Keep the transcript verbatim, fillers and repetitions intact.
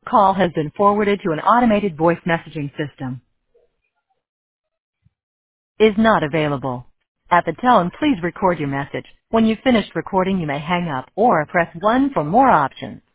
call has been forwarded to an automated voice messaging system. Is not available. At the tone, please record your message. When you've finished recording, you may hang up or press one for more options.